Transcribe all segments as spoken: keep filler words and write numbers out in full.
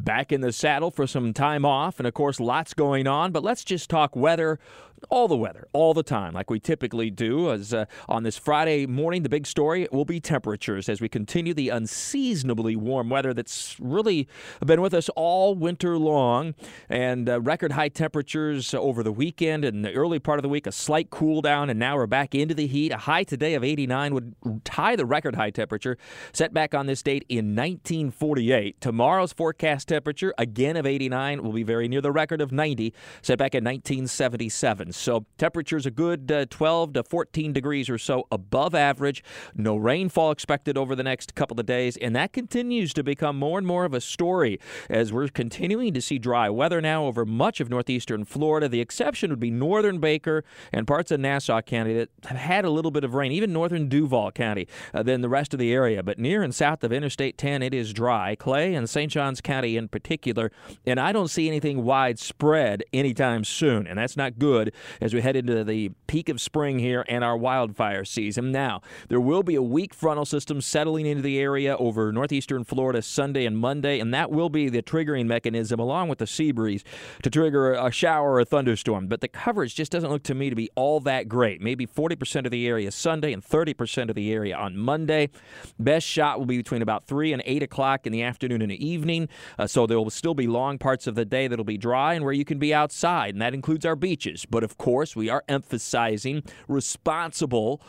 back in the saddle for some time off, and of course, lots going on. But let's just talk weather, all the weather, all the time, like we typically do. As uh, on this Friday morning, the big story will be temperatures as we continue the unseasonably warm weather that's really been with us all winter long, and uh, record high temperatures over the weekend and the early part of the week. A slight cool down, and now we're back into the heat. A high today of eighty-nine would tie the record high temperature set back on this date in nineteen forty-eight. Tomorrow's forecast temperature, again of eighty-nine, will be very near the record of ninety, set back in nineteen seventy-seven. So temperatures a good uh, twelve to fourteen degrees or so above average. No rainfall expected over the next couple of days, and that continues to become more and more of a story as we're continuing to see dry weather now over much of northeastern Florida. The exception would be northern Baker and parts of Nassau County that have had a little bit of rain, even northern Duval County, uh, than the rest of the area. But near and south of Interstate ten, it is dry. Clay and Saint Johns County in particular, and I don't see anything widespread anytime soon, and that's not good as we head into the peak of spring here and our wildfire season. Now, there will be a weak frontal system settling into the area over northeastern Florida Sunday and Monday, and that will be the triggering mechanism, along with the sea breeze, to trigger a shower or a thunderstorm. But the coverage just doesn't look to me to be all that great. Maybe forty percent of the area Sunday and thirty percent of the area on Monday. Best shot will be between about three and eight o'clock in the afternoon and the evening, uh, so there will still be long parts of the day that will be dry and where you can be outside, and that includes our beaches. But of course, we are emphasizing responsible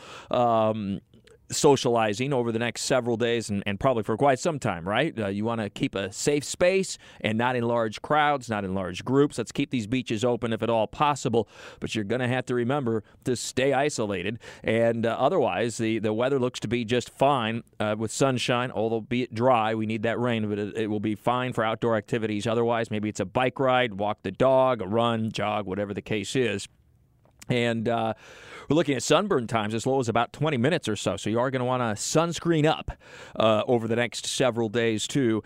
um, socializing over the next several days and, and probably for quite some time, right? Uh, you want to keep a safe space and not in large crowds, not in large groups. Let's keep these beaches open if at all possible, but you're going to have to remember to stay isolated. And uh, otherwise, the, the weather looks to be just fine uh, with sunshine, although be it dry. We need that rain, but it, it will be fine for outdoor activities. Otherwise, maybe it's a bike ride, walk the dog, a run, jog, whatever the case is. And uh, we're looking at sunburn times as low as about twenty minutes or so. So you are going to want to sunscreen up uh, over the next several days, too.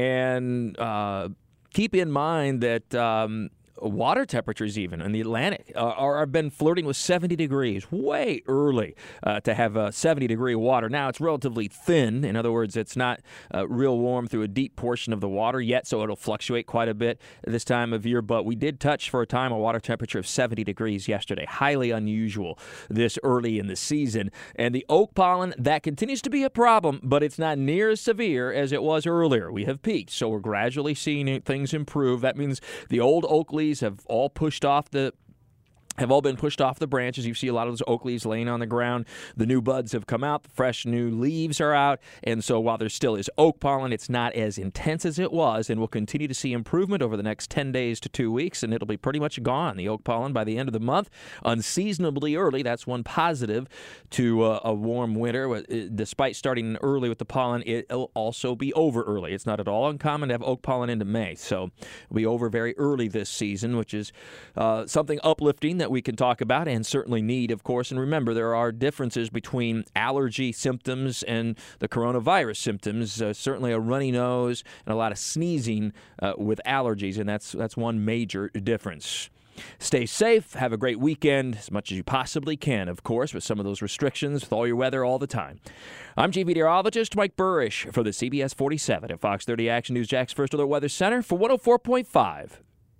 And uh, keep in mind that um, water temperatures even in the Atlantic uh, are have been flirting with seventy degrees way early uh, to have a seventy degree water. Now it's relatively thin. In other words, it's not uh, real warm through a deep portion of the water yet, so it'll fluctuate quite a bit this time of year. But we did touch for a time a water temperature of seventy degrees yesterday. Highly unusual this early in the season. And the oak pollen, that continues to be a problem, but it's not near as severe as it was earlier. We have peaked, so we're gradually seeing things improve. That means the old oak leaves have all pushed off the have all been pushed off the branches. You see a lot of those oak leaves laying on the ground. The new buds have come out. The fresh new leaves are out. And so while there still is oak pollen, it's not as intense as it was, and we'll continue to see improvement over the next ten days to two weeks, and it'll be pretty much gone, the oak pollen, by the end of the month. Unseasonably early, that's one positive to uh, a warm winter. Despite starting early with the pollen, it'll also be over early. It's not at all uncommon to have oak pollen into May, so it'll be over very early this season, which is uh, something uplifting that we can talk about and certainly need, of course. And remember, there are differences between allergy symptoms and the coronavirus symptoms. Uh, certainly a runny nose and a lot of sneezing uh, with allergies, and that's that's one major difference. Stay safe. Have a great weekend as much as you possibly can, of course, with some of those restrictions, with all your weather all the time. I'm G meteorologist Mike Burrish for the C B S forty-seven at Fox thirty Action News Jack's First Alert Weather Center for one oh four point five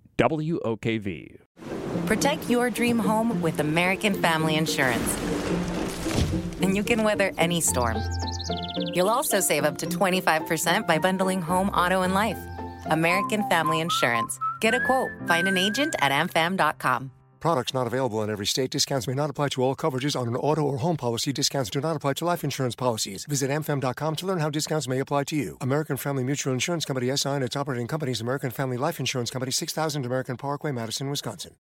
W O K V. Protect your dream home with American Family Insurance. And you can weather any storm. You'll also save up to twenty-five percent by bundling home, auto, and life. American Family Insurance. Get a quote. Find an agent at a m fam dot com. Products not available in every state. Discounts may not apply to all coverages on an auto or home policy. Discounts do not apply to life insurance policies. Visit a m fam dot com to learn how discounts may apply to you. American Family Mutual Insurance Company, S I and its operating companies, American Family Life Insurance Company, six thousand American Parkway, Madison, Wisconsin.